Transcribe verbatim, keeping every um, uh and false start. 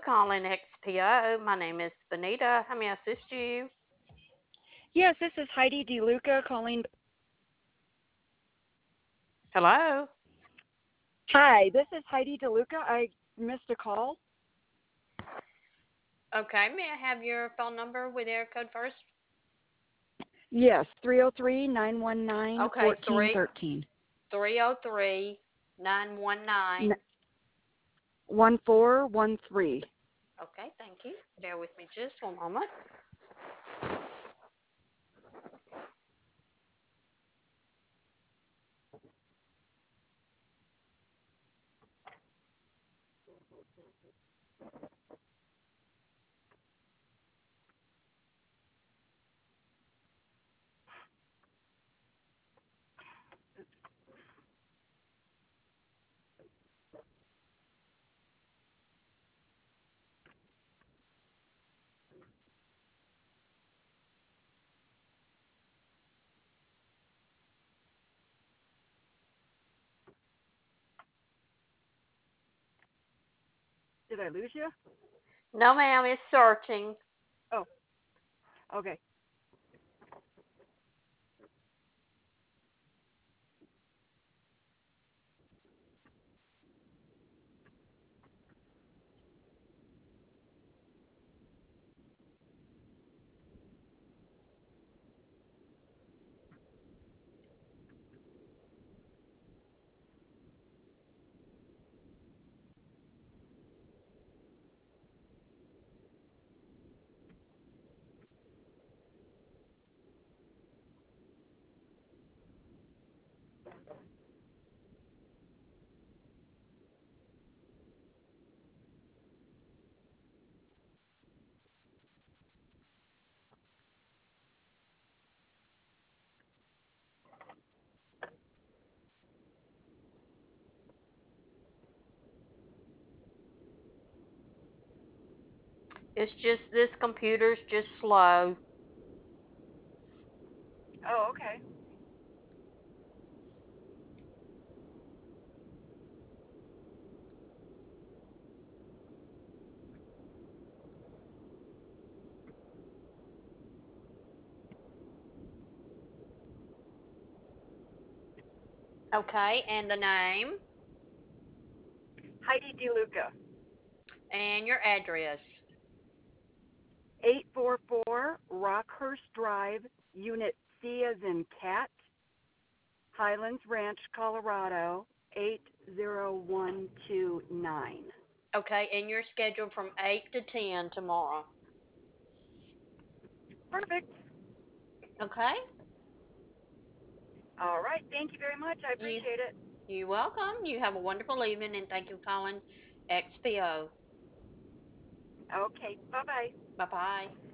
calling X P O. My name is Benita. How may I assist you? Yes, this is Heidi DeLuca calling. Hello? Hi, this is Heidi DeLuca. I missed a call. Okay, may I have your phone number with area code first? Yes, three oh three, nine one nine, Okay, fourteen three thirteen. three oh three nine one nine. one four one three. Okay, thank you. Bear with me just one moment. Did I lose you? No, ma'am, it's searching. Oh, okay. It's just this computer's just slow. Oh, okay. Okay, and the name Heidi DeLuca. and your address. eight four four Rockhurst Drive, Unit C as in cat, Highlands Ranch, Colorado, eight zero one two nine. Okay, and you're scheduled from eight to ten tomorrow. Perfect. Okay? All right. Thank you very much. I You, appreciate it. you're welcome. You have a wonderful evening, and thank you for calling X P O. Okay. Bye bye. Bye-bye.